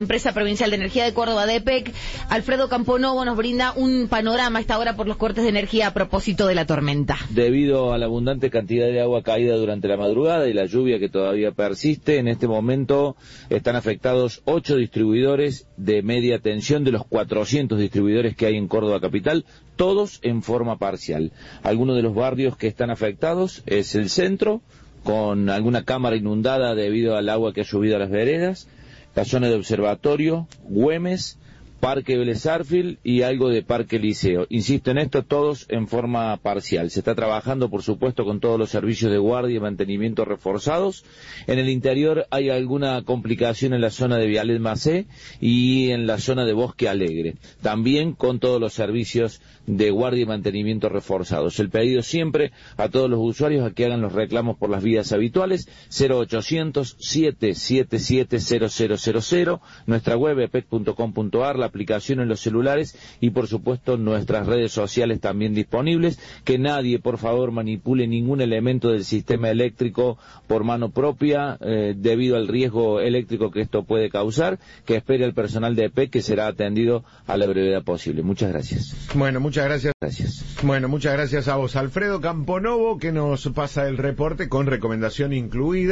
Empresa Provincial de Energía de Córdoba, de EPEC. Alfredo Camponovo nos brinda un panorama a esta hora por los cortes de energía a propósito de la tormenta. Debido a la abundante cantidad de agua caída durante la madrugada y la lluvia que todavía persiste, en este momento están afectados 8 distribuidores de media tensión de los 400 distribuidores que hay en Córdoba capital, todos en forma parcial. Algunos de los barrios que están afectados es el centro, con alguna cámara inundada debido al agua que ha subido a las veredas, la zona de Observatorio, Güemes, Parque Vélez Sarsfield y algo de Parque Liceo. Insisto en esto, todos en forma parcial. Se está trabajando, por supuesto, con todos los servicios de guardia y mantenimiento reforzados. En el interior hay alguna complicación en la zona de Vialet Macé y en la zona de Bosque Alegre. También con todos los servicios de guardia y mantenimiento reforzados. El pedido siempre a todos los usuarios a que hagan los reclamos por las vías habituales, 0800-777-0000, nuestra web epec.com.ar, la aplicación en los celulares y por supuesto nuestras redes sociales también disponibles. Que nadie, por favor, manipule ningún elemento del sistema eléctrico por mano propia debido al riesgo eléctrico que esto puede causar. Que espere al personal de EPEC, que será atendido a la brevedad posible. Muchas gracias. Bueno, muchas gracias. Bueno, muchas gracias a vos, Alfredo Camponovo, que nos pasa el reporte con recomendación incluida.